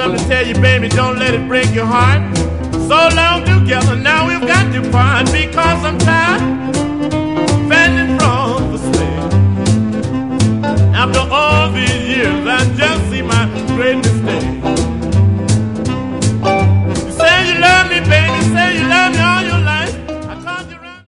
something to tell you, baby, don't let it break your heart. So long together, now we've got to part because sometimes